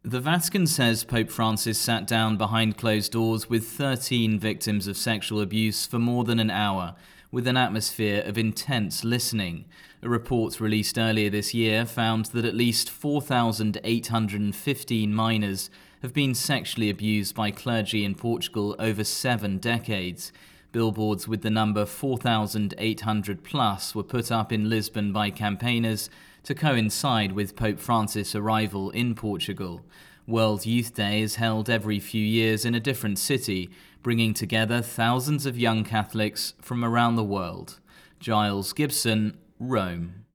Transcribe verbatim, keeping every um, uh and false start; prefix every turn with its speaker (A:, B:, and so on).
A: The Vatican says Pope Francis sat down behind closed doors with thirteen victims of sexual abuse for more than an hour, with an atmosphere of intense listening. A report released earlier this year found that at least four thousand eight hundred fifteen minors have been sexually abused by clergy in Portugal over seven decades. Billboards with the number four thousand eight hundred plus were put up in Lisbon by campaigners to coincide with Pope Francis' arrival in Portugal. World Youth Day is held every few years in a different city, bringing together thousands of young Catholics from around the world. Giles Gibson, Rome.